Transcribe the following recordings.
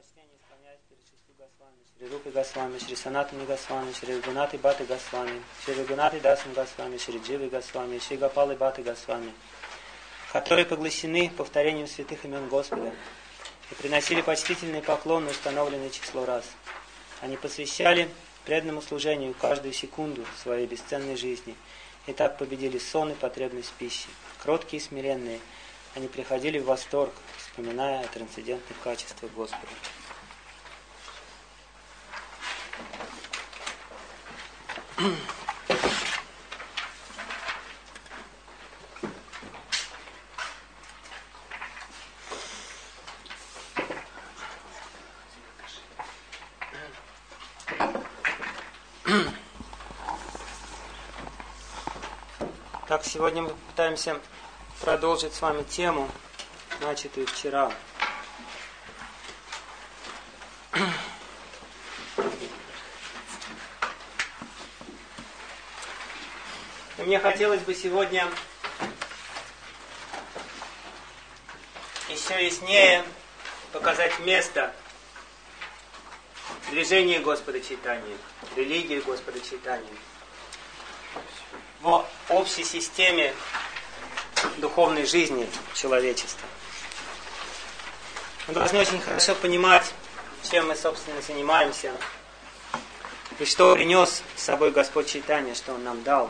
почтение склоняюсь перед 6 Госвами, Шри Рупой Госвами, Шри Санатани Госвами, Шри Рагунати Бхатти Госвами, Шри Рагунати Дасам Госвами, Шри Дживы Госвами, Шри Гопалы Бхатти Госвами, которые поглощены повторением святых имен Господа и приносили почтительные поклоны установленное число раз. Они посвящали преданному служению каждую секунду своей бесценной жизни и так победили сон и потребность в пище. Кроткие и смиренные, они приходили в восторг, вспоминая о трансцендентных качествах Господа. Так, сегодня мы пытаемся продолжить с вами тему, начатую вчера. И мне хотелось бы сегодня еще яснее показать место движения Господа Чайтаньи, религии Господа Чайтаньи в общей системе духовной жизни человечества. Мы должны очень хорошо понимать, чем мы, собственно, занимаемся, и что принес с собой Господь Чайтанья, что Он нам дал.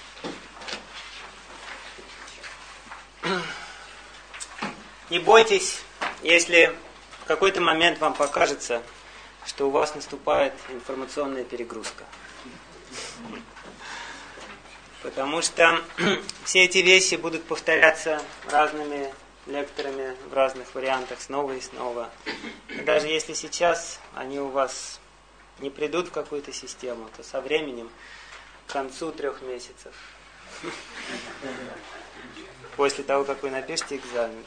Не бойтесь, если в какой-то момент вам покажется, что у вас наступает информационная перегрузка. Потому что все эти вещи будут повторяться разными лекторами в разных вариантах снова и снова. И даже если сейчас они у вас не придут в какую-то систему, то со временем, к концу 3 месяцев, после того, как вы напишете экзамен,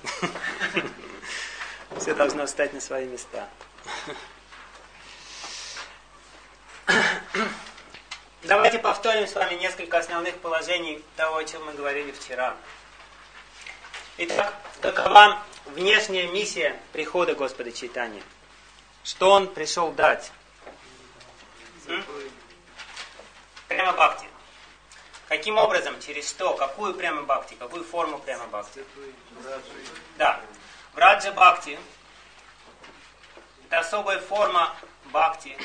все должно встать на свои места. Давайте повторим с вами несколько основных положений того, о чем мы говорили вчера. Итак, какова внешняя миссия прихода Господа Чайтаньи? Что Он пришел дать? Према бхакти. Каким образом, через что, какую према бхакти, какую форму према бхакти? Да. Враджа бхакти – это особая форма бхакти.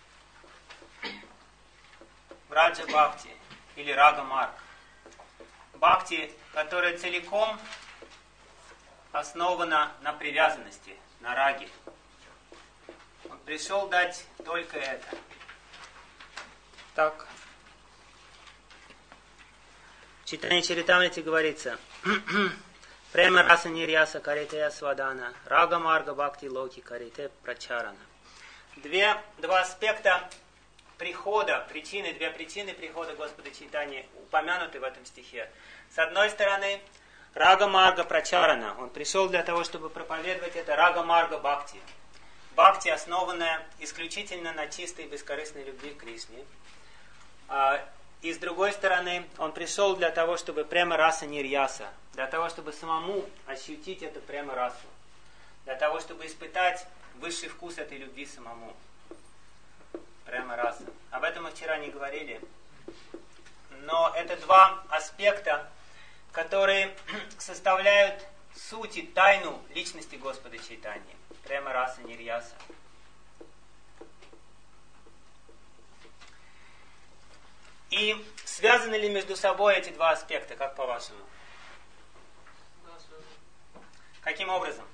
Враджа бхакти или рага марг. Бхакти, которая целиком основана на привязанности, на раге. Он пришел дать только это. Так. В Чайтанья Чаритамрите говорится: Према раса нирьяса карите свадана, рага марга бхакти локи карите прачарана. Два аспекта прихода, две причины прихода Господа Чайтаньи упомянуты в этом стихе. С одной стороны, рага марга прачарана. Он пришел для того, чтобы проповедовать это рага марга бхакти. Бхакти, основанная исключительно на чистой и бескорыстной любви к Кришне. И с другой стороны, он пришел для того, чтобы према раса нирьяса, для того, чтобы самому ощутить эту према расу, для того, чтобы испытать высший вкус этой любви самому. Према раса. Об этом мы вчера не говорили. Но это два аспекта, которые составляют суть и тайну личности Господа Чайтаньи. Према раса нирьяса. И связаны ли между собой эти два аспекта, как по-вашему? Каким образом?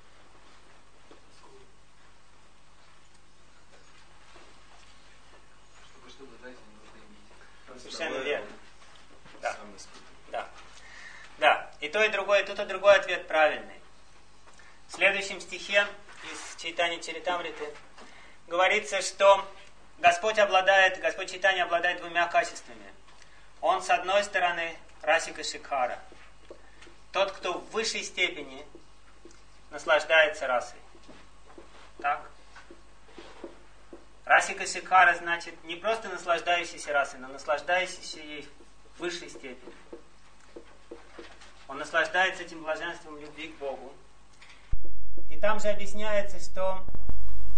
Совершенно верно. Да. И то, и другое, и другой ответ правильный. В следующем стихе из Чайтанья Чаритамриты говорится, что Господь Чайтанья обладает двумя качествами. Он, с одной стороны, расика шикара. Тот, кто в высшей степени наслаждается расой. Так? Расика шикара значит не просто наслаждающийся расой, но наслаждающийся ей в высшей степени. Он наслаждается этим блаженством любви к Богу. И там же объясняется, что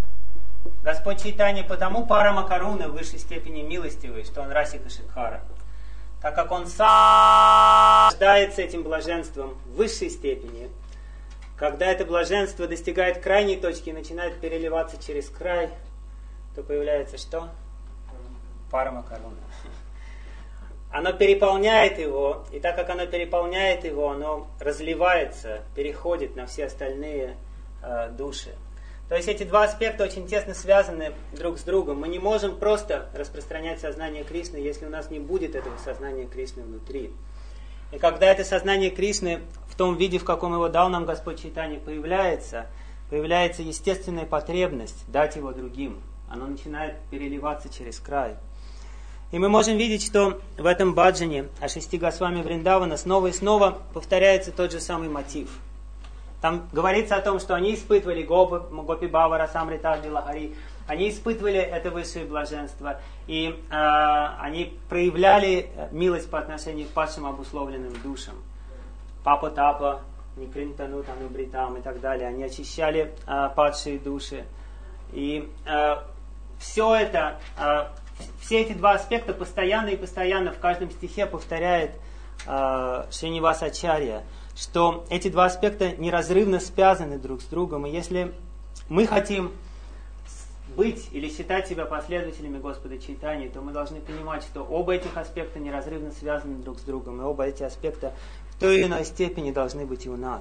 Господь Чайтанья потому Парама-каруна в высшей степени милостивый, что он Расика Шикхара. Так как он сам рождается этим блаженством в высшей степени, когда это блаженство достигает крайней точки и начинает переливаться через край, то появляется что? Парама-каруна. Оно переполняет его, и так как оно переполняет его, оно разливается, переходит на все остальные души. То есть эти два аспекта очень тесно связаны друг с другом. Мы не можем просто распространять сознание Кришны, если у нас не будет этого сознания Кришны внутри. И когда это сознание Кришны в том виде, в каком его дал нам Господь Чайтанья, появляется естественная потребность дать его другим. Оно начинает переливаться через край. И мы можем видеть, что в этом баджане о 6 Госвами Вриндавана снова и снова повторяется тот же самый мотив. Там говорится о том, что они испытывали Гопи Бава Расамрита Лахари, они испытывали это высшее блаженство, и они проявляли милость по отношению к падшим обусловленным душам. Папа Тапа, Никринтану, Танубритам и так далее. Они очищали падшие души. И все эти два аспекта постоянно и постоянно в каждом стихе повторяет Шриниваса Ачарья, что эти два аспекта неразрывно связаны друг с другом. И если мы хотим быть или считать себя последователями Господа Чайтаньи, то мы должны понимать, что оба этих аспекта неразрывно связаны друг с другом, и оба эти аспекта в той или иной степени должны быть и у нас.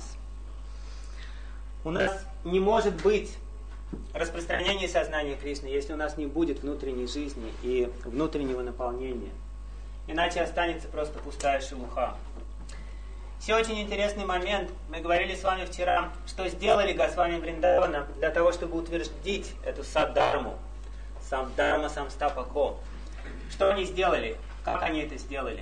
У нас не может быть распространение сознания Кришны, если у нас не будет внутренней жизни и внутреннего наполнения. Иначе останется просто пустая шелуха. Все очень интересный момент. Мы говорили с вами вчера, что сделали Госвами Вриндавана для того, чтобы утвердить эту саддхарму. Самдхарма самстапако. Что они сделали? Как они это сделали?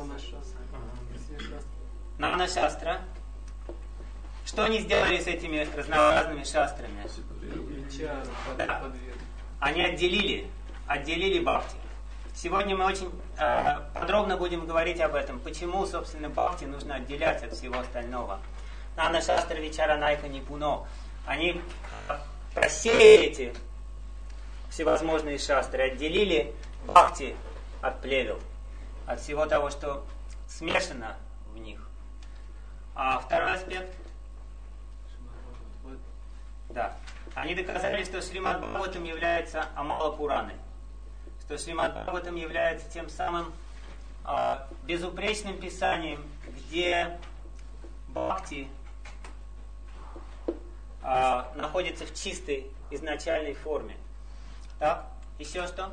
Нана шастра. Что они сделали с этими разнообразными шастрами? Да. Они отделили бхакти. Сегодня мы очень подробно будем говорить об этом, почему, собственно, бхакти нужно отделять от всего остального. Нана шастра вичара найка нипуно. Они просеяли эти всевозможные шастры, отделили бхакти от плевел, от всего того, что смешано в них. А второй аспект. Да. Они доказали, что Шримад Бхагаватам является Амала Пураной. Что Шримад Бхагаватам является тем самым безупречным писанием, где бхакти находится в чистой изначальной форме. Так, еще что?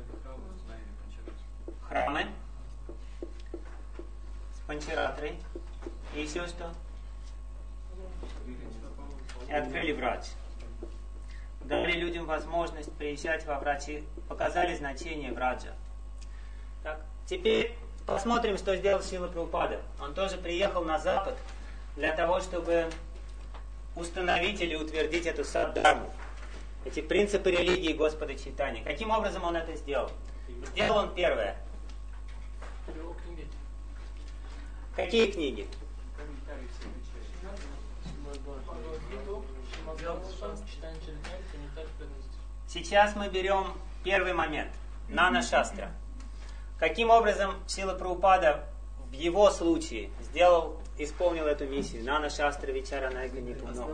Храмы с панчаратрой. И еще что? И открыли врач. Дали людям возможность приезжать во врачи, показали значение враджа. Так, теперь посмотрим, что сделал Шрила Прабхупада. Он тоже приехал на Запад для того, чтобы установить или утвердить эту саддхарму, эти принципы религии Господа Чайтаньи. Каким образом он это сделал? Сделал он первое. Какие книги? Сейчас мы берем первый момент. Нана Шастра. Каким образом Шрила Прабхупада в его случае исполнил эту миссию? Нана Шастра Вичара Найка Нипуно.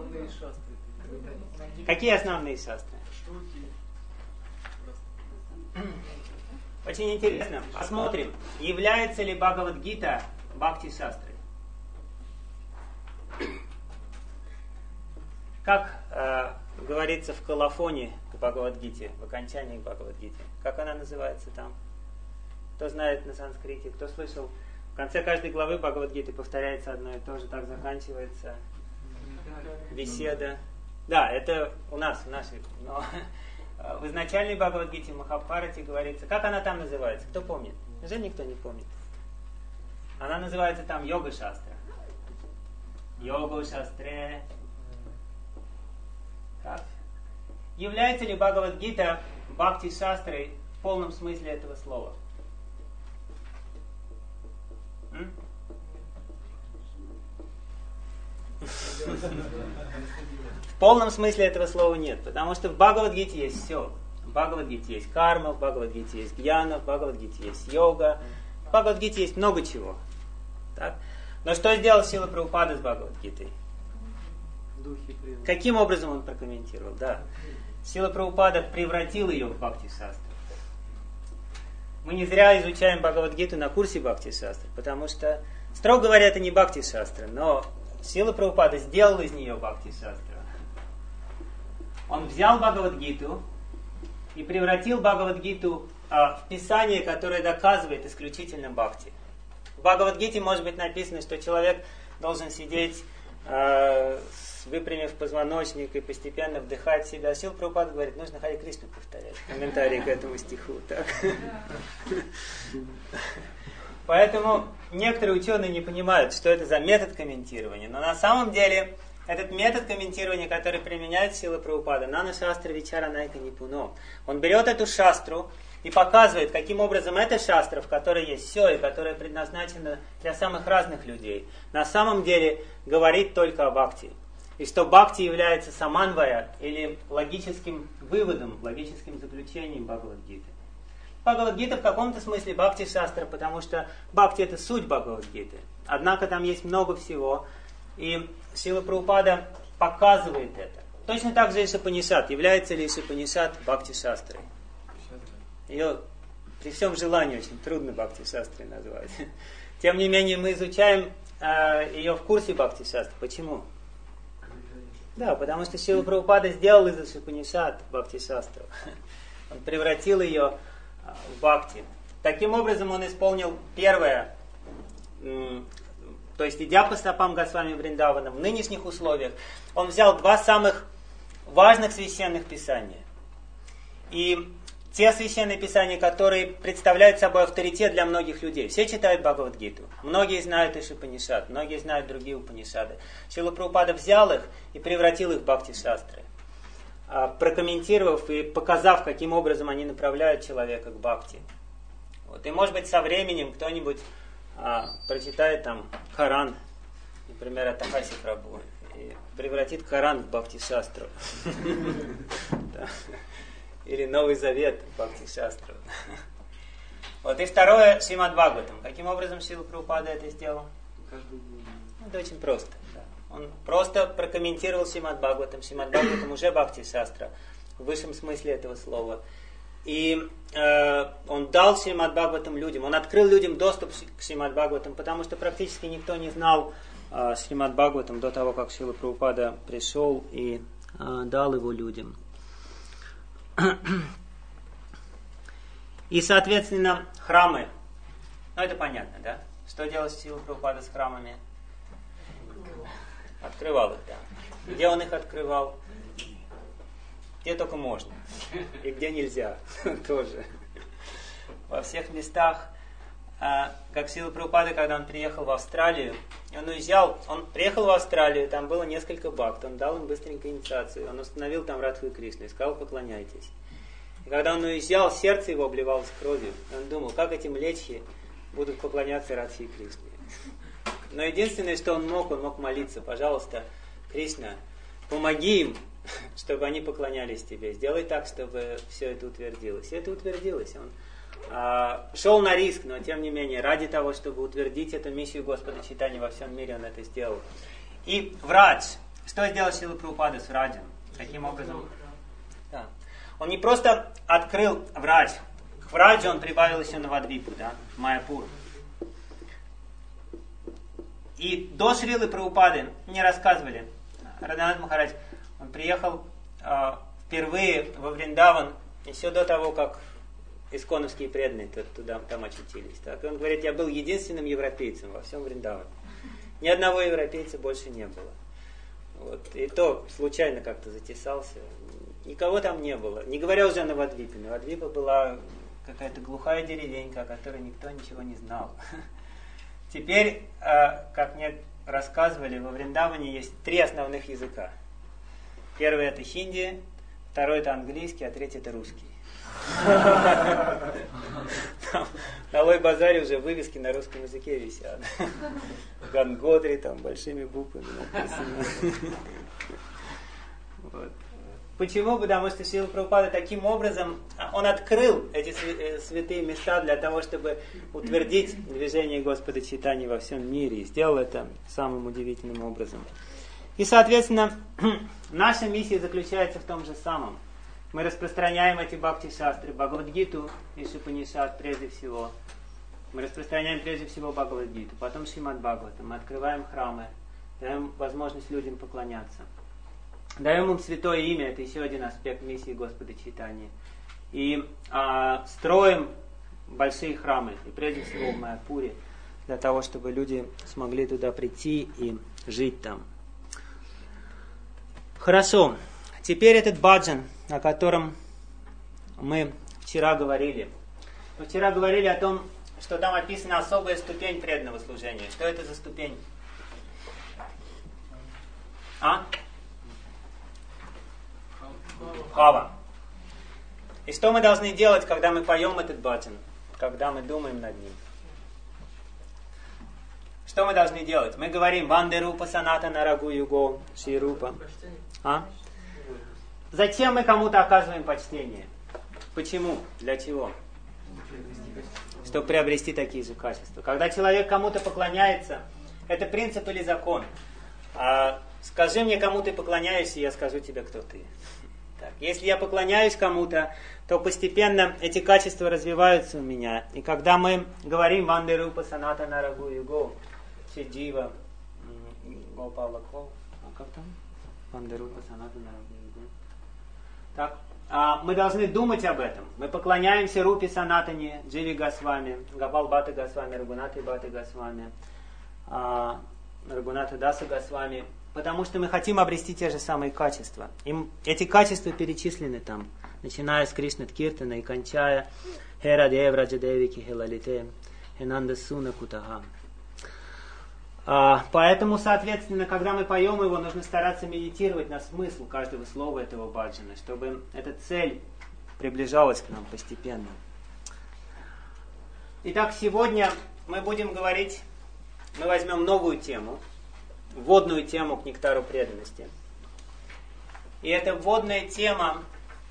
Какие основные шастры? Очень интересно. Посмотрим, является ли Бхагавад-гита Бхакти-шастрой. Как говорится в колофоне к Бхагавад-гите, в окончании к Бхагавад-гите. Как она называется там? Кто знает на санскрите, кто слышал? В конце каждой главы Бхагавад-гиты повторяется одно и то же, так заканчивается беседа. Да, это у нас, в нашей. Но в изначальной Бхагавад-гите, в Махабхарате говорится, как она там называется? Кто помнит? Уже никто не помнит. Она называется там Йога-шастра. Йога-шастре. Как? Является ли Бхагавад-гита Бхакти-шастрой в полном смысле этого слова? В полном смысле этого слова нет, потому что в Бхагавад-гите есть все. В Бхагавад-гите есть карма, в Бхагавад-гите есть гьяна, в Бхагавад-гите есть йога, в Бхагавад-гите есть много чего. Так? Но что сделал Шрила Прабхупада с Бхагавад-гитой? Каким образом он прокомментировал? Да. Шрила Прабхупада превратил ее в Бхакти-шастру. Мы не зря изучаем Бхагавад-гиту на курсе Бхакти-шастры, потому что, строго говоря, это не Бхакти-шастра, но Шрила Прабхупада сделал из нее Бхакти-шастру. Он взял Бхагавад-гиту и превратил Бхагавад-гиту в писание, которое доказывает исключительно Бхакти. В Бхагавад-гите может быть написано, что человек должен сидеть, выпрямив позвоночник и постепенно вдыхать в себя. Шрила Прабхупада говорит, нужно Харе Кришну повторять. Комментарий к этому стиху. Так. Поэтому некоторые ученые не понимают, что это за метод комментирования. Но на самом деле этот метод комментирования, который применяет Шрила Прабхупада, Нана Шастра Вичара Найка Нипуно, он берет эту шастру и показывает, каким образом эта шастра, в которой есть все, и которая предназначена для самых разных людей, на самом деле говорит только о бхакти. И что бхакти является саманвая, или логическим выводом, логическим заключением Бхагавад-гиты. Бхагавад-гита в каком-то смысле бхакти-шастра, потому что бхакти это суть Бхагавад-гиты. Однако там есть много всего, и Шрила Прабхупада показывает это. Точно так же Ишапанишат. Является ли Ишапанишат бхакти-шастрой? Ее при всем желании очень трудно бхакти-шастрой назвать. Тем не менее, мы изучаем ее в курсе бхакти-шастры. Почему? Да, потому что Шрила Прабхупада сделал из Ишапанишат бхакти-шастру. Он превратил ее в бхакти. Таким образом, он исполнил первое, то есть, идя по стопам Госвами Вриндавана в нынешних условиях, он взял два самых важных священных писания. И те священные писания, которые представляют собой авторитет для многих людей. Все читают Бхагавад-гиту. Многие знают Ишапанишат, многие знают другие Упанишады. Шрила Прабхупада взял их и превратил их в бхакти-шастры, прокомментировав и показав, каким образом они направляют человека к бхакти. Вот. И может быть со временем кто-нибудь прочитает там Коран, например, от Ахаси Прабху, и превратит Коран в бхакти-шастру. Или Новый Завет в бхакти-шастру. Вот. И второе, Шримад Бхагаватам. Каким образом Шрила Прабхупада это сделал? Это очень просто. Да. Он просто прокомментировал Шримад Бхагаватам. Шримад Бхагаватам уже бхакти-шастра в высшем смысле этого слова. И он дал Шримад Бхагаватам людям. Он открыл людям доступ к Шримад Бхагаватам, потому что практически никто не знал Шримад Бхагаватам до того, как Шрила Прабхупада пришел и дал его людям. И, соответственно, храмы. Ну, это понятно, да? Что делал Шрила Прабхупада с храмами? Открывал их, да. Где он их открывал? Где только можно. И где нельзя. Тоже. Во всех местах. Как Шрила Прабхупада, когда он приехал в Австралию, он приехал в Австралию, там было несколько бхакт, он дал им быстренько инициацию, он установил там Радху и Кришну и сказал, поклоняйтесь. И когда он уезжал, сердце его обливалось кровью, он думал, как эти млечхи будут поклоняться Радхе и Кришне. Но единственное, что он мог молиться, пожалуйста, Кришна, помоги им, чтобы они поклонялись тебе, сделай так, чтобы все это утвердилось. И это утвердилось. Он шел на риск, но тем не менее, ради того, чтобы утвердить эту миссию Господа Чайтаньи во всем мире, он это сделал. И Врадж. Что сделал Шрила Прабхупада с Враджем? Каким образом? Да. Он не просто открыл Врадж. К Враджу он прибавил еще Навадвипу, да, Майяпур. И до Шрилы Прабхупады мне рассказывали, Радханат Махарадж, он приехал впервые во Вриндаван еще до того, как исконовские преданные там очутились. Так. И он говорит, я был единственным европейцем во всем Вриндаване. Ни одного европейца больше не было. Вот. И то случайно как-то затесался. Никого там не было. Не говоря уже о Навадвипе. Навадвипа была какая-то глухая деревенька, о которой никто ничего не знал. Теперь, как мне рассказывали, во Вриндаване есть 3 основных языка. Первый это хинди, второй это английский, а третий это русский. На Лой-базаре уже вывески на русском языке висят. Ганготри там большими буквами написано. Вот. Почему? Потому что Шрила Прабхупада таким образом, он открыл эти святые места для того, чтобы утвердить движение Господа Чайтаньи во всем мире. И сделал это самым удивительным образом. И, соответственно, наша миссия заключается в том же самом. Мы распространяем эти бхакти-шастры, Бхагавад-гиту и Шупанишад прежде всего. Мы распространяем прежде всего Бхагавад-гиту, потом Шримад-Бхагаватам. Мы открываем храмы, даем возможность людям поклоняться. Даем им святое имя, это еще один аспект миссии Господа Чайтаньи. И строим большие храмы, и прежде всего в Майяпуре, для того, чтобы люди смогли туда прийти и жить там. Хорошо, теперь этот баджан, о котором мы вчера говорили. Мы вчера говорили о том, что там описана особая ступень преданного служения. Что это за ступень? Бхава. И что мы должны делать, когда мы поем этот баджан? Когда мы думаем над ним? Что мы должны делать? Мы говорим «Ванде рупа санатана рагу юго шри рупа». Зачем мы кому-то оказываем почтение? Почему? Для чего? Чтобы приобрести такие же качества. Когда человек кому-то поклоняется, это принцип или закон. Скажи мне, кому ты поклоняешься, и я скажу тебе, кто ты. Так, если я поклоняюсь кому-то, то постепенно эти качества развиваются у меня. И когда мы говорим «Ванде рупа санатана рагу юго шиджива гопалако», как там? «Ванде рупа санатана рагу юго». Так, мы должны думать об этом. Мы поклоняемся Рупе Санатане, Дживи Госвами, Гопал Бхатта Госвами, Рагунаты Бхатта Госвами, Рагунаты Даса Госвами, потому что мы хотим обрести те же самые качества. Эти качества перечислены там, начиная с Кришнат Киртана и кончая Хера Дев Раджадевики Хелалите Хенанда Суна Кутага. Поэтому, соответственно, когда мы поем его, нужно стараться медитировать на смысл каждого слова этого баджана, чтобы эта цель приближалась к нам постепенно. Итак, сегодня мы будем говорить, мы возьмем новую тему, вводную тему к нектару преданности. И эта вводная тема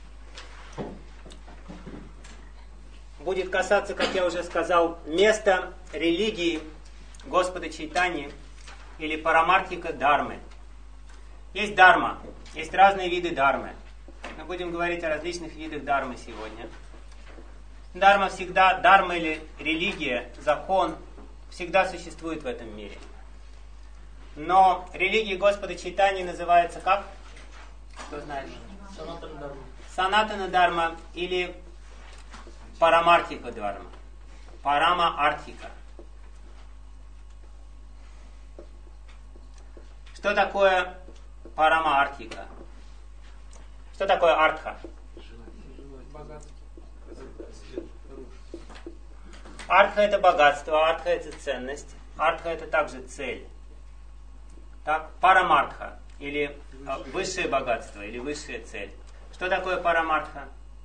будет касаться, как я уже сказал, места религии Господа Чайтаньи или парамартхика дхармы. Есть дхарма, есть разные виды дхармы. Мы будем говорить о различных видах дхармы сегодня. Дхарма всегда, дхарма или религия, закон, всегда существует в этом мире. Но религия Господа Чайтаньи называется как? Кто знает? Санатана дхарма или парамартхика дхарма. Парама-артхика. Что такое парама-артхика? Что такое артха? Артха это богатство, артха это ценность, артха это также цель. Так, парамартха или высшее богатство или высшая цель. Что такое парамартха?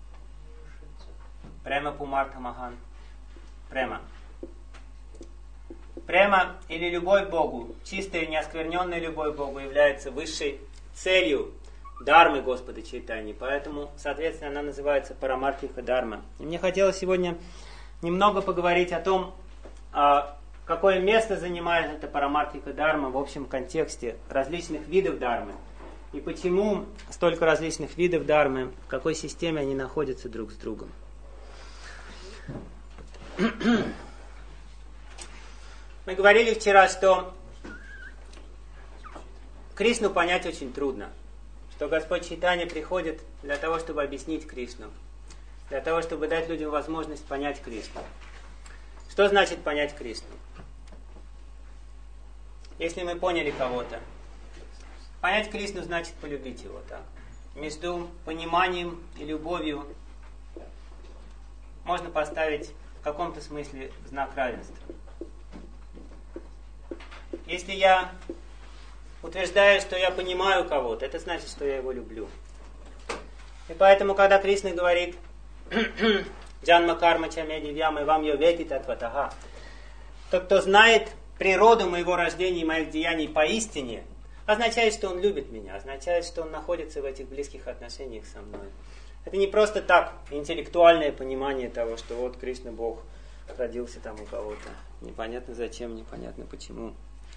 Према пумарта махан. Према. Према или любовь к Богу, чистая и неоскверненная любовь к Богу является высшей целью дхармы Господа Чайтаньи. Поэтому, соответственно, она называется парамартхика дхарма. И мне хотелось сегодня немного поговорить о том, какое место занимает эта парамартхика дхарма в общем контексте различных видов дхармы. И почему столько различных видов дхармы, в какой системе они находятся друг с другом. Мы говорили вчера, что Кришну понять очень трудно. Что Господь Чайтанья приходит для того, чтобы объяснить Кришну. Для того, чтобы дать людям возможность понять Кришну. Что значит понять Кришну? Если мы поняли кого-то, понять Кришну значит полюбить его. Так? Между пониманием и любовью можно поставить в каком-то смысле знак равенства. Если я утверждаю, что я понимаю кого-то, это значит, что я его люблю. И поэтому, когда Кришна говорит «Джанма карма чаме дивьям и вам йовети татватага», тот, кто знает природу моего рождения и моих деяний поистине, означает, что он любит меня, означает, что он находится в этих близких отношениях со мной. Это не просто так интеллектуальное понимание того, что вот Кришна Бог родился там у кого-то. Непонятно зачем, непонятно почему.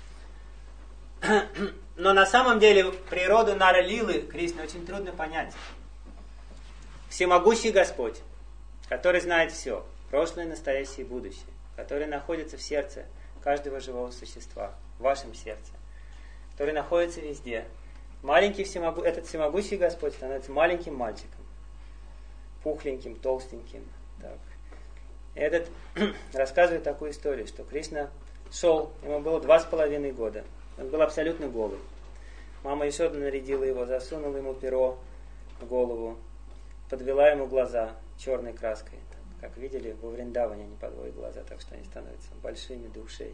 Но на самом деле природу Нара-лилы Кришны очень трудно понять. Всемогущий Господь, который знает все, прошлое, настоящее и будущее, который находится в сердце каждого живого существа, в вашем сердце, который находится везде. Этот всемогущий Господь становится маленьким мальчиком, пухленьким, толстеньким. Так. Этот рассказывает такую историю, что Кришна шел, ему было 2,5 года. Он был абсолютно голый. Мама Ешода нарядила его, засунула ему перо в голову, подвела ему глаза черной краской. Как видели, во Вриндаване они подводят глаза, так что они становятся большими до ушей.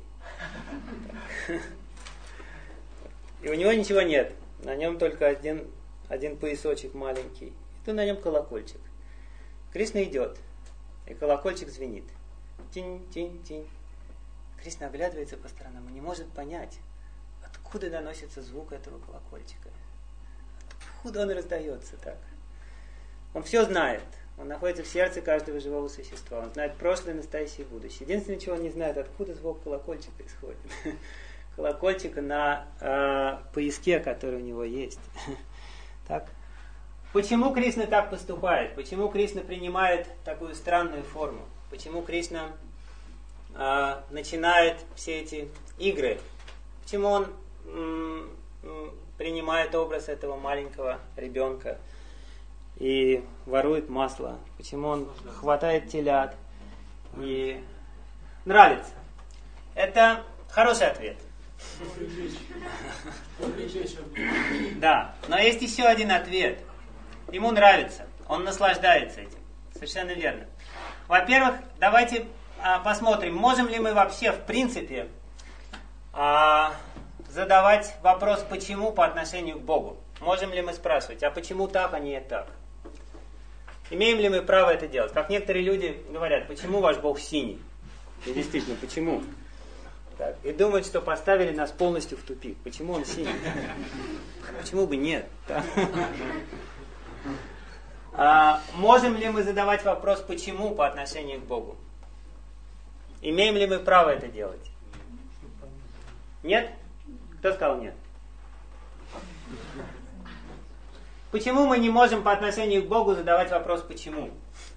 И у него ничего нет. На нем только один поясочек маленький. И тут на нем колокольчик. Кришна идет, и колокольчик звенит. Тинь-тинь-тинь. Кришна оглядывается по сторонам и не может понять, откуда доносится звук этого колокольчика. Откуда он раздается так. Он все знает. Он находится в сердце каждого живого существа. Он знает прошлое, настоящее и будущее. Единственное, чего он не знает, откуда звук колокольчика исходит. Колокольчика на пояске, который у него есть. Так. Почему Кришна так поступает? Почему Кришна принимает такую странную форму? Почему Кришна начинает все эти игры? Почему он принимает образ этого маленького ребенка и ворует масло? Почему он хватает телят и нравится? Это хороший ответ. Да, но есть еще один ответ. Ему нравится, он наслаждается этим. Совершенно верно. Во-первых, давайте посмотрим, можем ли мы вообще в принципе задавать вопрос «почему» по отношению к Богу. Можем ли мы спрашивать, а почему так, а не так? Имеем ли мы право это делать? Как некоторые люди говорят, почему ваш Бог синий? И действительно, почему? Так, и думают, что поставили нас полностью в тупик. Почему он синий? Почему бы нет? Можем ли мы задавать вопрос «почему» по отношению к Богу? Имеем ли мы право это делать? Нет? Кто сказал нет? Почему мы не можем по отношению к Богу задавать вопрос «почему»?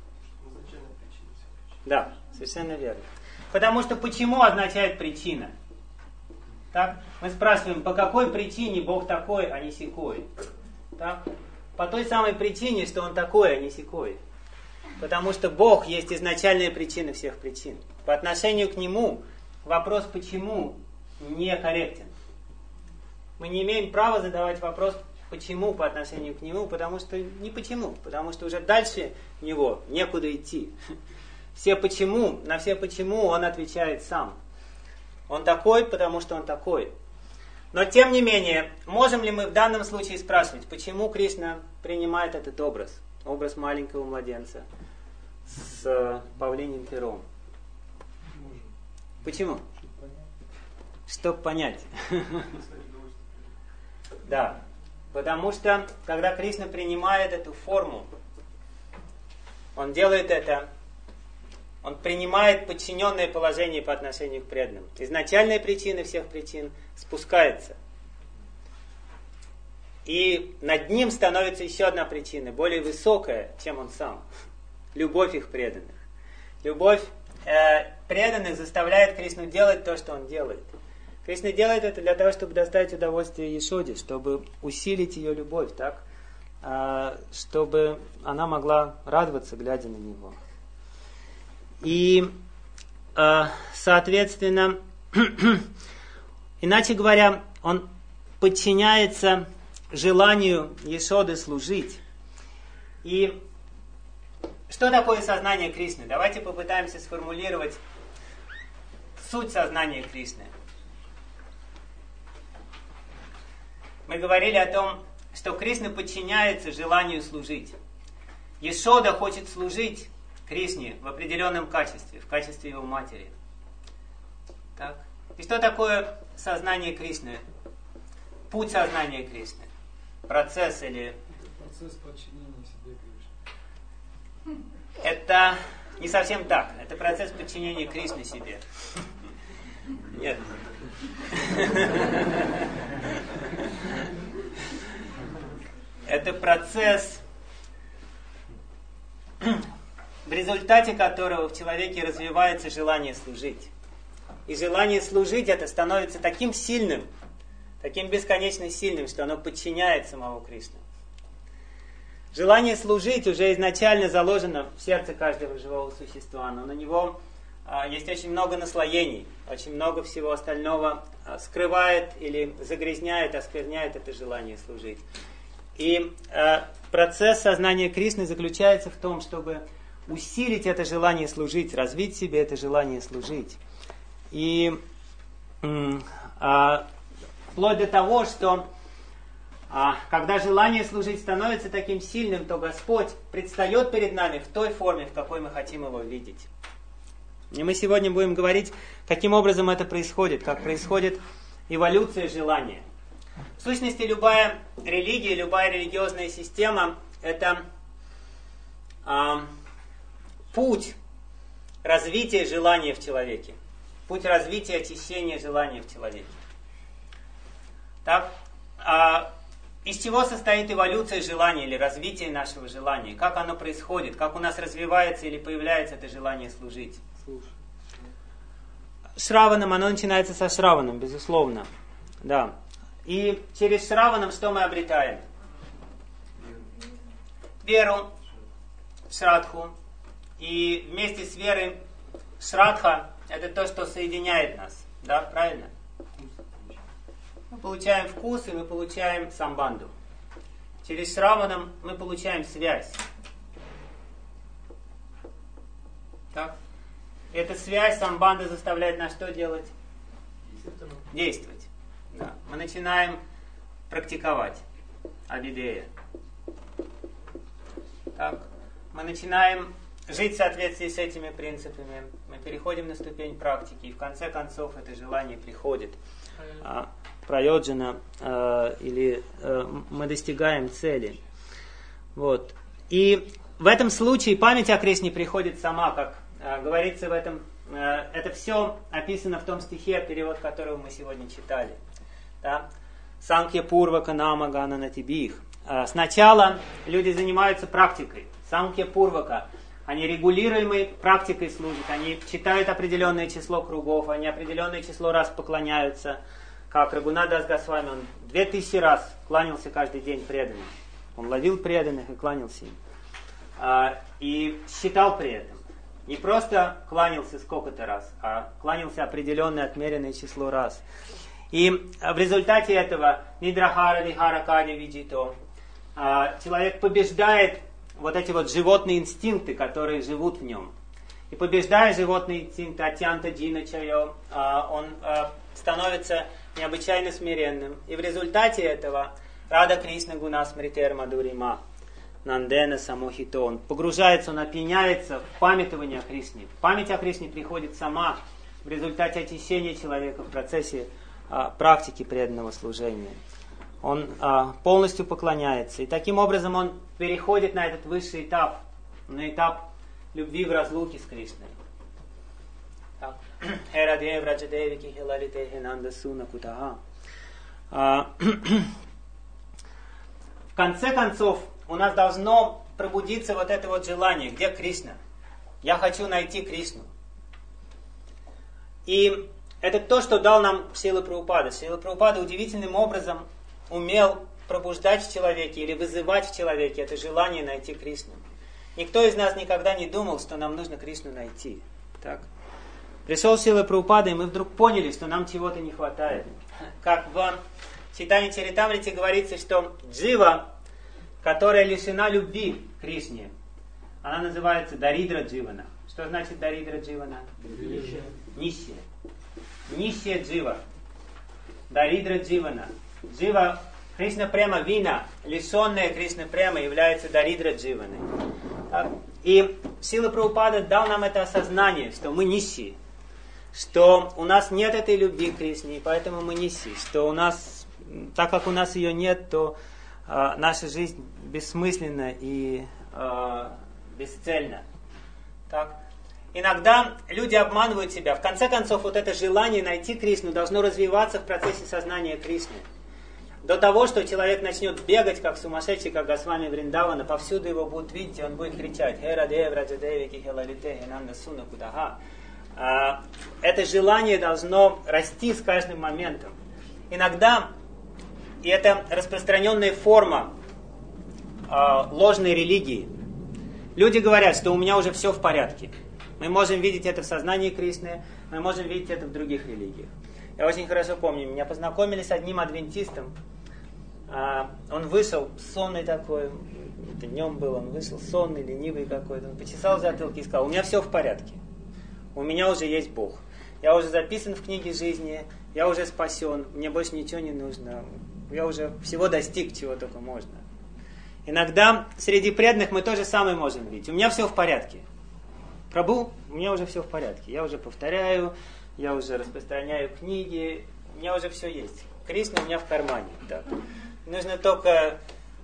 Да, совершенно верно. Потому что «почему» означает «причина». Так? Мы спрашиваем, по какой причине Бог такой, а не сякой? Так? По той самой причине, что Он такой, а не сякой. Потому что Бог есть изначальная причина всех причин. По отношению к Нему вопрос «почему» некорректен. Мы не имеем права задавать вопрос «почему» по отношению к Нему, потому что не «почему», потому что уже дальше Него некуда идти. Все «почему», на все «почему» Он отвечает сам. Он такой, потому что Он такой. Но тем не менее, можем ли мы в данном случае спрашивать, почему Кришна принимает этот образ маленького младенца с павлиним пером? Почему? Чтобы понять. Да. Потому что, когда Кришна принимает эту форму, он делает это, он принимает подчиненное положение по отношению к преданным. Изначальная причина всех причин спускается. И над ним становится еще одна причина, более высокая, чем он сам. Любовь их преданных. Любовь преданных заставляет Кришну делать то, что он делает. Кришна делает это для того, чтобы доставить удовольствие Ешоде, чтобы усилить ее любовь, так? Чтобы она могла радоваться, глядя на него. И, соответственно, иначе говоря, он подчиняется желанию Ешоды служить. И что такое сознание Кришны? Давайте попытаемся сформулировать суть сознания Кришны. Мы говорили о том, что Кришна подчиняется желанию служить. Ешода хочет служить Кришне в определенном качестве, в качестве его матери. Так? И что такое сознание Кришны? путь сознания Кришны? Процесс или... Процесс подчинения себе Кришне. Это не совсем так. Это процесс подчинения Кришны себе. Нет. Это процесс, в результате которого в человеке развивается желание служить. И желание служить это становится таким сильным, таким бесконечно сильным, что оно подчиняет самого Кришну. Желание служить уже изначально заложено в сердце каждого живого существа, но на него есть очень много наслоений, очень много всего остального скрывает или загрязняет, оскверняет это желание служить. И процесс сознания Кришны заключается в том, чтобы усилить это желание служить, развить в себе это желание служить. И вплоть до того, что когда желание служить становится таким сильным, то Господь предстает перед нами в той форме, в какой мы хотим Его видеть. И мы сегодня будем говорить, каким образом это происходит, как происходит эволюция желания. В сущности, любая религия, любая религиозная система – это путь развития желания в человеке, путь развития очищения желания в человеке. Так? Из чего состоит эволюция желания или развитие нашего желания? Как оно происходит? Как у нас развивается или появляется это желание служить? Шраванам, оно начинается со Шраванам, безусловно. Да. И через Шраванам что мы обретаем? Веру, Шрадху. И вместе с верой Шрадха это то, что соединяет нас. Да, правильно? Мы получаем вкус и мы получаем самбанду. Через Шраванам мы получаем связь. Так? Эта связь, самбанда заставляет нас что делать? Действовать. Да. Мы начинаем практиковать абидея. Так. Мы начинаем жить в соответствии с этими принципами. Мы переходим на ступень практики. И в конце концов это желание приходит. Прайоджана, или мы достигаем цели. Вот. И в этом случае память о Кришне приходит сама, как говорится в этом. Это все описано в том стихе, перевод которого мы сегодня читали. Да? Санкья Пурвака Нама Гана Натибих. Сначала люди занимаются практикой. Санкья Пурвака. Они регулируемой практикой служат. Они читают определенное число кругов. Они определенное число раз поклоняются. Как Рагунат Дас Госвами, он 2000 раз кланялся каждый день преданным. Он ловил преданных и кланялся им. И считал при этом. Не просто кланялся сколько-то раз, а кланялся определенное отмеренное число раз. И в результате этого Нидрахара Вихара Кади Виджито человек побеждает вот эти вот животные инстинкты, которые живут в нем. И побеждая животные инстинкты Атьянта Джина Чайо, он становится необычайно смиренным. И в результате этого Рада Кришна Гуна Смритер Мадурима Нандена Самохито. Он погружается, он опьяняется в памятование о Кришне. Память о Кришне приходит сама в результате очищения человека в процессе практики преданного служения. Он полностью поклоняется. И таким образом он переходит на этот высший этап, на этап любви в разлуке с Кришной. В конце концов, у нас должно пробудиться вот это вот желание. Где Кришна? Я хочу найти Кришну. И это то, что дал нам Шрила Прабхупада. Шрила Прабхупада удивительным образом умел пробуждать в человеке или вызывать в человеке это желание найти Кришну. Никто из нас никогда не думал, что нам нужно Кришну найти. Так? Пришел Шрила Прабхупада, и мы вдруг поняли, что нам чего-то не хватает. Как в Чайтанья Чаритамрите говорится, что джива, которая лишена любви к Кришне, она называется Даридра Дживана. Что значит Даридра Дживана? Нищая. Нищая джива. Даридра Дживана. Джива Кришна Према Вина, лишенная Кришна Према, является Даридра Дживаной. И Шрила Прабхупада дал нам это осознание, что мы нищие, что у нас нет этой любви к Кришне, и поэтому мы нищие, что у нас так как у нас ее нет, то наша жизнь бессмысленна и бесцельна. Так? Иногда люди обманывают себя. В конце концов, вот это желание найти Кришну должно развиваться в процессе сознания Кришны. До того, что человек начнет бегать, как сумасшедший, как Госвами Вриндавана, повсюду его будут видеть, и он будет кричать «Херадев, Раджадеви, Кихелалите, Хенанда Суна Кудага». Это желание должно расти с каждым моментом. Иногда, и это распространенная форма ложной религии, люди говорят, что у меня уже все в порядке. Мы можем видеть это в сознании Кришны, мы можем видеть это в других религиях. Я очень хорошо помню, меня познакомили с одним адвентистом. Он вышел сонный такой, это днем был, он вышел сонный, ленивый какой-то. Он почесал затылки и сказал: у меня все в порядке. У меня уже есть Бог. Я уже записан в книге жизни, я уже спасен, мне больше ничего не нужно. Я уже всего достиг, чего только можно. Иногда среди преданных мы то же самое можем видеть. У меня все в порядке. Прабху, у меня уже все в порядке. Я уже повторяю, я уже распространяю книги, у меня уже все есть. Кришна у меня в кармане. Да. Нужно только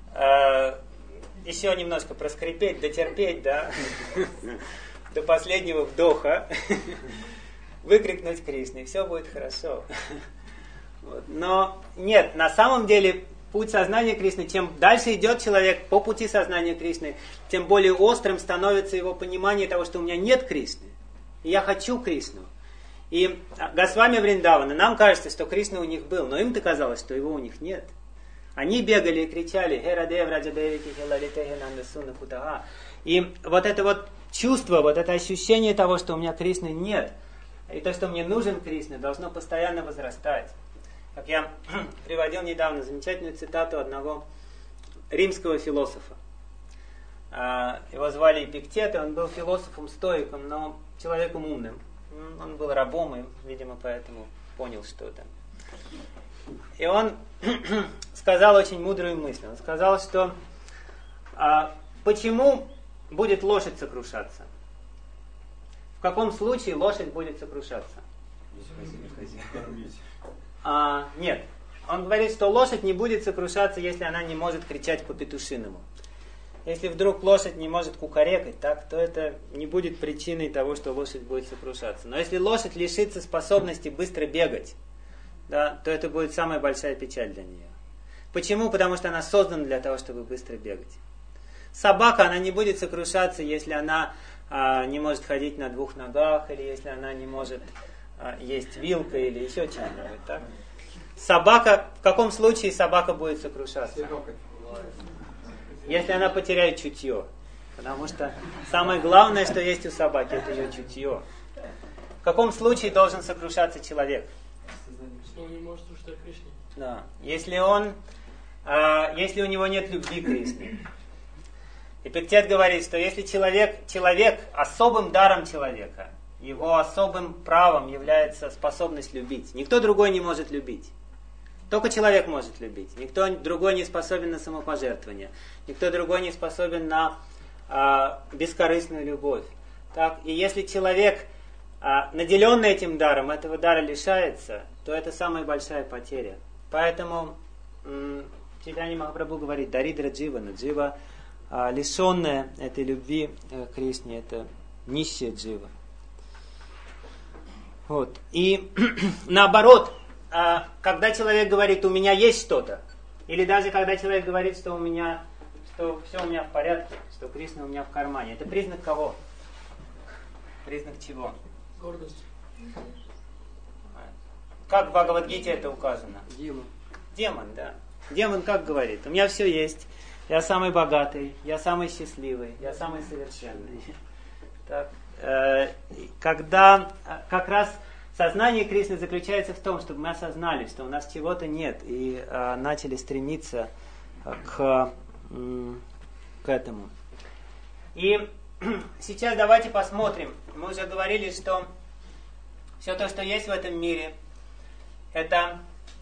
еще немножко проскрипеть, дотерпеть, да, до последнего вдоха, выкрикнуть Кришне, и все будет хорошо. Вот. Но нет, на самом деле путь сознания Кришны, чем дальше идет человек по пути сознания Кришны, тем более острым становится его понимание того, что у меня нет Кришны, и я хочу Кришну. И Госвами Вриндавана, нам кажется, что Кришна у них был, но им-то казалось, что его у них нет. Они бегали и кричали «Херадев, Раджадеви, Кихелалите, Хенанда Суна Кудага». И вот это вот чувство, вот это ощущение того, что у меня Кришны нет, и то, что мне нужен Кришна, должно постоянно возрастать. Как я приводил недавно замечательную цитату одного римского философа. Его звали Эпиктет, и он был философом-стоиком, но человеком умным. Он был рабом, и, видимо, поэтому понял что-то. И он сказал очень мудрую мысль. Он сказал, что почему будет лошадь сокрушаться? В каком случае лошадь будет сокрушаться? Нет. Он говорит, что лошадь не будет сокрушаться, если она не может кричать по-петушиному. Если вдруг лошадь не может кукарекать, так, то это не будет причиной того, что лошадь будет сокрушаться. Но если лошадь лишится способности быстро бегать, да, то это будет самая большая печаль для нее. Почему? Потому что она создана для того, чтобы быстро бегать. Собака, она не будет сокрушаться, если она не может ходить на двух ногах, или если она не может есть вилкой, или еще чем-нибудь. Так? Собака, в каком случае собака будет сокрушаться? Если она потеряет чутье. Потому что самое главное, что есть у собаки, это ее чутье. В каком случае должен сокрушаться человек? Что он не может слушать о Кришне. Да. Если у него нет любви к Кришне. Эпиктет говорит, что если человек особым даром человека, его особым правом является способность любить. Никто другой не может любить. Только человек может любить. Никто другой не способен на самопожертвование. Никто другой не способен на бескорыстную любовь. Так? И если человек, наделенный этим даром, этого дара лишается, то это самая большая потеря. Поэтому Чайтанья Махапрабху говорит: Даридра Дживана, джива, лишенная этой любви к Кришне, это нищая джива. Вот. И наоборот, когда человек говорит, у меня есть что-то, или даже когда человек говорит, что все у меня в порядке, что Кришна у меня в кармане, это признак кого? Признак чего? Гордость. Как в Бхагавад-гите это указано? Демон. Демон, да. Демон как говорит? У меня все есть. Я самый богатый, я самый счастливый, я самый совершенный. Так. Когда как раз сознание Кришны заключается в том, чтобы мы осознали, что у нас чего-то нет, и начали стремиться к этому. И сейчас давайте посмотрим. Мы уже говорили, что все то, что есть в этом мире, это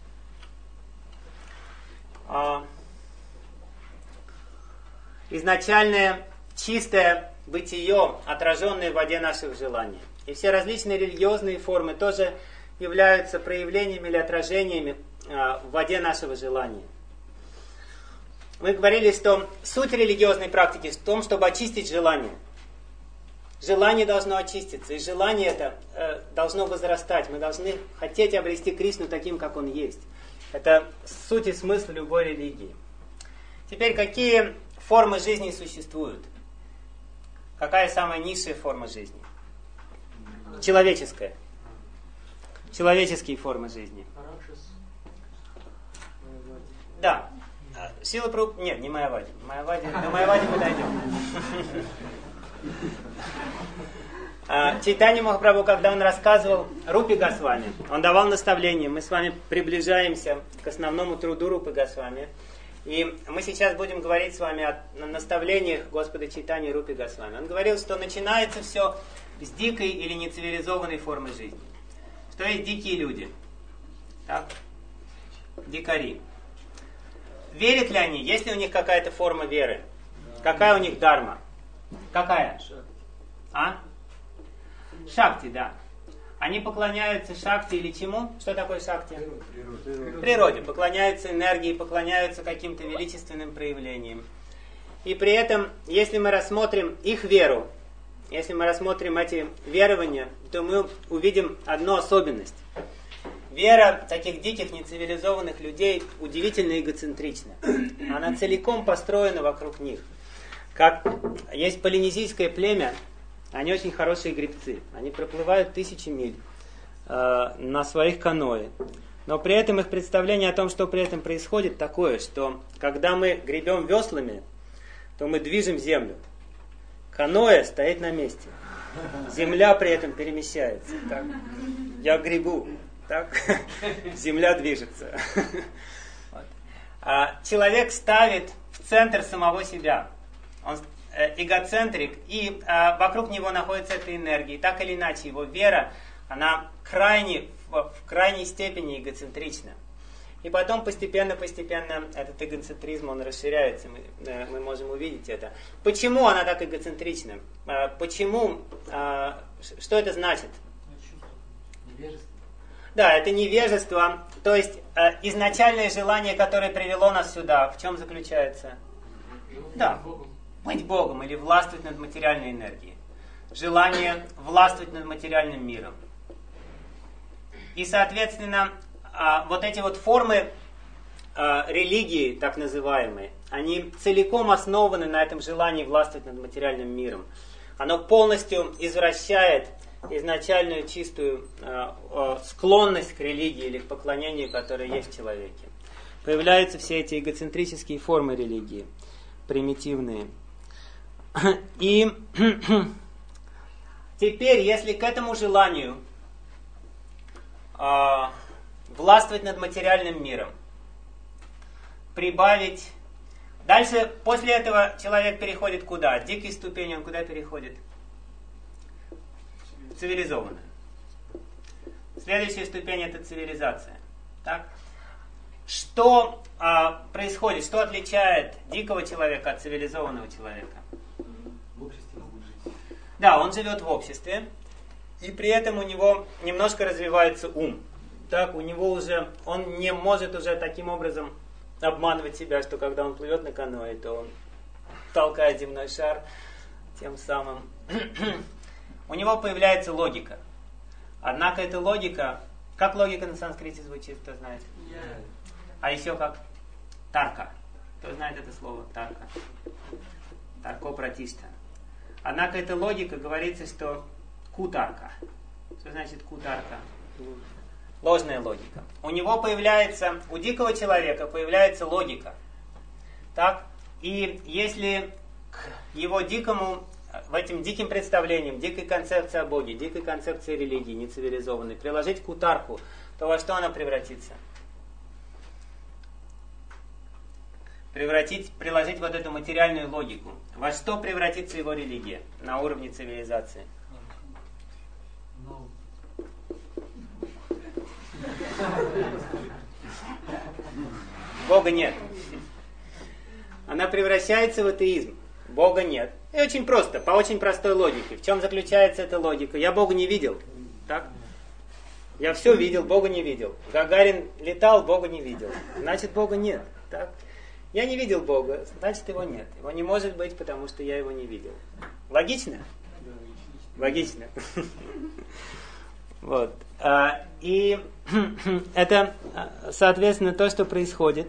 изначальное чистое бытие, отраженное в воде наших желаний. И все различные религиозные формы тоже являются проявлениями или отражениями в воде нашего желания. Мы говорили, что суть религиозной практики в том, чтобы очистить желание. Желание должно очиститься, и желание это должно возрастать. Мы должны хотеть обрести Кришну таким, как Он есть. Это суть и смысл любой религии. Теперь, какие формы жизни существуют? Какая самая низшая форма жизни? Человеческая. Человеческие формы жизни. Да. Сила Прабхупады... Нет, не Майявади. До Майявади мы дойдем. Чайтанья Махапрабху, когда он рассказывал Рупи Госвами, он давал наставления. Мы с вами приближаемся к основному труду Рупи Госвами. И мы сейчас будем говорить с вами о наставлениях Господа Чайтаньи Рупи Госвами. Он говорил, что начинается все с дикой или нецивилизованной формы жизни. Что есть дикие люди? Так? Дикари. Верят ли они? Есть ли у них какая-то форма веры? Какая у них дхарма? Какая? А? Шакти, да. Они поклоняются шакти или чему? Что такое шакти? Природе. Поклоняются энергии, поклоняются каким-то величественным проявлениям. И при этом, если мы рассмотрим их веру, если мы рассмотрим эти верования, то мы увидим одну особенность. Вера таких диких, нецивилизованных людей удивительно эгоцентрична. Она целиком построена вокруг них. Как есть полинезийское племя, они очень хорошие гребцы. Они проплывают 1000 миль на своих каноэ. Но при этом их представление о том, что при этом происходит, такое, что когда мы гребем веслами, то мы движем землю. Каноэ стоит на месте. Земля при этом перемещается. Так? Я гребу. Так? Земля движется. Вот. Человек ставит в центр самого себя. Он эгоцентрик, и вокруг него находится эта энергия. И так или иначе, его вера, она в крайней степени эгоцентрична. И потом постепенно этот эгоцентризм, он расширяется. Мы можем увидеть это. Почему она так эгоцентрична? Почему? Что это значит? Невежество. Да, это невежество. То есть изначальное желание, которое привело нас сюда, в чем заключается? Да, быть Богом или властвовать над материальной энергией. Желание властвовать над материальным миром. И, соответственно, вот эти вот формы религии, так называемые, они целиком основаны на этом желании властвовать над материальным миром. Оно полностью извращает изначальную чистую склонность к религии или к поклонению, которая есть в человеке. Появляются все эти эгоцентрические формы религии, примитивные. И теперь, если к этому желанию властвовать над материальным миром прибавить... Дальше, после этого человек переходит куда? От дикой ступени он куда переходит? Цивилизованная. Следующая ступень – это цивилизация. Так? Что происходит? Что отличает дикого человека от цивилизованного человека? В обществе могут жить. Да, он живет в обществе, и при этом у него немножко развивается ум. Так, у него уже, он не может уже таким образом обманывать себя, что когда он плывет на каноэ, то он толкает земной шар, тем самым у него появляется логика. Однако эта логика, как логика на санскрите звучит, кто знает? А еще как? Тарка. Кто знает это слово? Тарка. Тарко пратишта. Однако эта логика, говорится, что кутарка. Что значит кутарка? Ложная логика. У него появляется, у дикого человека появляется логика. Так? И если к его дикому, в этим диким представлениям, дикой концепции о Боге, дикой концепции религии, нецивилизованной, приложить кутарку, то во что она превратится? Приложить вот эту материальную логику. Во что превратится его религия на уровне цивилизации? Бога нет. Она превращается в атеизм. Бога нет. И очень просто, по очень простой логике. В чем заключается эта логика? Я Бога не видел. Так? Я все видел, Бога не видел. Гагарин летал, Бога не видел. Значит, Бога нет. Так? Я не видел Бога, значит, его нет. Его не может быть, потому что я его не видел. Логично? Логично. Вот. И это, соответственно, то, что происходит.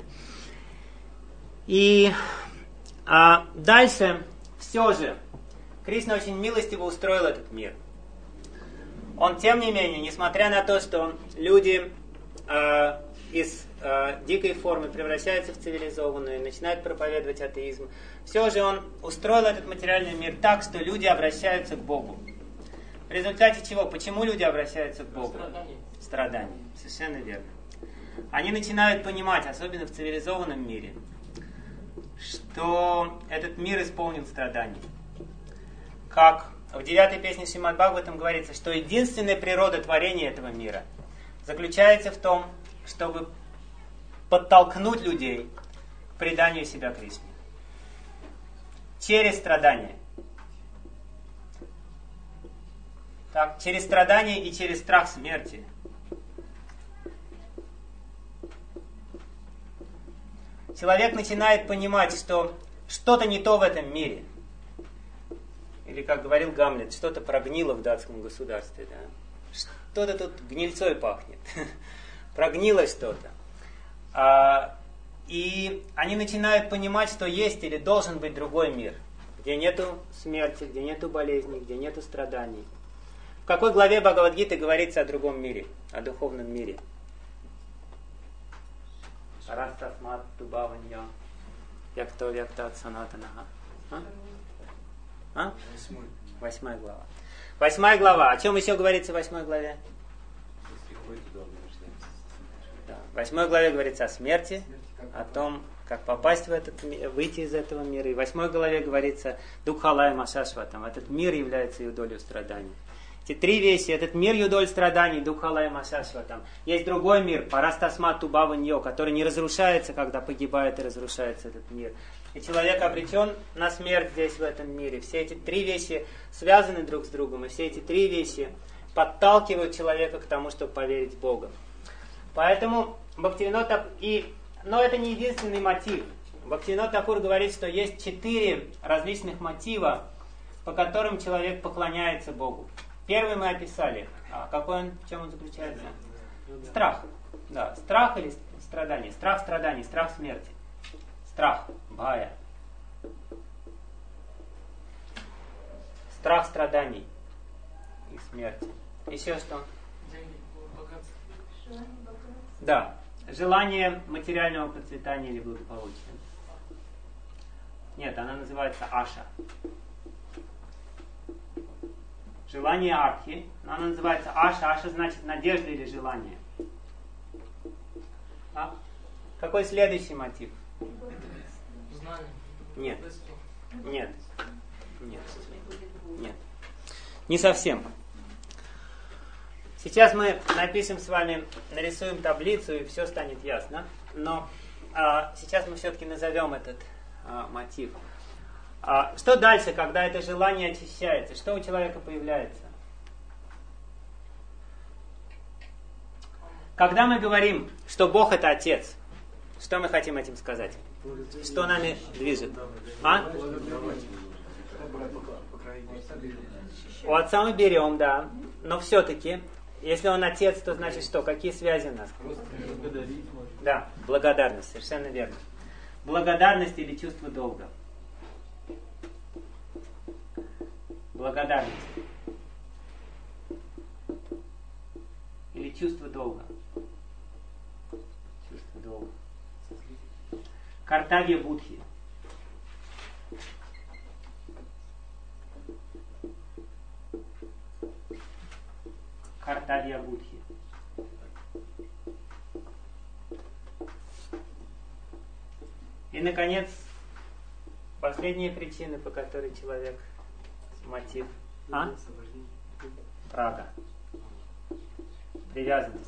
И дальше все же Кришна очень милостиво устроил этот мир. Он, тем не менее, несмотря на то, что люди из дикой формы превращаются в цивилизованную, начинают проповедовать атеизм, все же он устроил этот материальный мир так, что люди обращаются к Богу. В результате чего? Почему люди обращаются к Богу? Страдания. Совершенно верно. Они начинают понимать, особенно в цивилизованном мире, что этот мир исполнен страданий. Как в 9-й песне Шримад Бхагаватам говорится, что единственная природа творения этого мира заключается в том, чтобы подтолкнуть людей к преданию себя Кришне. Через страдания. Так, через страдания и через страх смерти. Человек начинает понимать, что что-то не то в этом мире. Или, как говорил Гамлет, что-то прогнило в датском государстве. Да? Что-то тут гнильцой пахнет. Прогнило что-то. И они начинают понимать, что есть или должен быть другой мир, где нету смерти, где нету болезней, где нету страданий. В какой главе Бхагавад-гиты говорится о другом мире, о духовном мире? Арастасмат тубаванья якто вяктат санатанаха. 8 глава. 8 глава. О чем еще говорится в 8 главе? Да. В 8 главе говорится о смерти, о том, как попасть в этот мир, выйти из этого мира. И в 8 главе говорится Дукхалая Машашватам. Этот мир является юдолью страданий. Эти три вещи. Этот мир юдоль страданий, Дукхалая Машашватам. Есть другой мир, Парастасмат Тубаваньо, который не разрушается, когда погибает и разрушается этот мир. И человек обречен на смерть здесь, в этом мире. Все эти три вещи связаны друг с другом. И все эти три вещи подталкивают человека к тому, чтобы поверить в Бога. Поэтому Бхактивинод Такур... Но это не единственный мотив. Бхактивинод Такур говорит, что есть 4 различных мотива, по которым человек поклоняется Богу. Первый мы описали. А какой он, в чем он заключается? Страх. Да, страх или страдание. Страх страданий, страх смерти. Страх, бхая. Страх страданий и смерти. Еще что? Да. Желание материального процветания или благополучия. Нет, она называется аша. Желание артхи. Она называется аша. Аша значит надежда или желание. А? Какой следующий мотив? Знание. Нет. Нет. Нет. Нет. Не совсем. Сейчас мы напишем с вами, нарисуем таблицу, и все станет ясно. Но сейчас мы все-таки назовем этот мотив. Что дальше, когда это желание очищается? Что у человека появляется? Когда мы говорим, что Бог это Отец, что мы хотим этим сказать? Что нами движет? У Отца мы берем, да. Но все-таки, если Он Отец, то значит что? Какие связи у нас? Да, благодарность, совершенно верно. Благодарность или чувство долга? Благодарность. Или чувство долга? Чувство долга. Картавья Будхи. Картавья Будхи. И, наконец, последние причины, по которой человек мотив. Рага. Привязанность.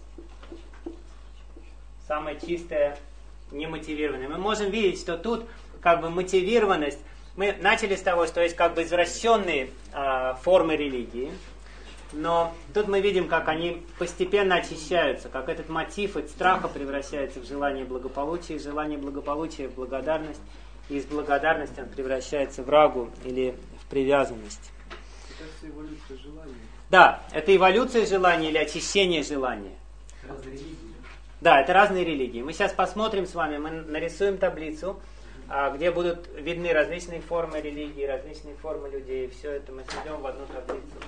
Самая чистая, немотивированная. Мы можем видеть, что тут как бы мотивированность. Мы начали с того, что есть как бы извращенные формы религии. Но тут мы видим, как они постепенно очищаются, как этот мотив от страха превращается в желание благополучия, из желания благополучия в благодарность, и из благодарности он превращается в рагу или в привязанность. Это эволюция желания. Да, это эволюция желания или очищение желания. Разные религии. Да, это разные религии. Мы сейчас посмотрим с вами, мы нарисуем таблицу, где будут видны различные формы религии, различные формы людей. Все это мы сведем в одну таблицу.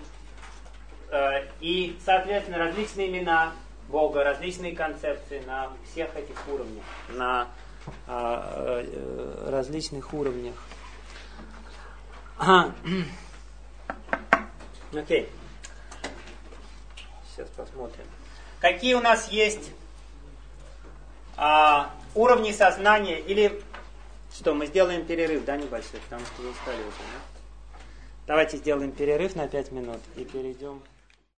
И, соответственно, различные имена Бога, различные концепции на всех этих уровнях, на различных уровнях. Окей. Сейчас посмотрим. Какие у нас есть уровни сознания, или что, мы сделаем перерыв, да, небольшой, потому что вы устали уже, да? Давайте сделаем перерыв на 5 минут и перейдем.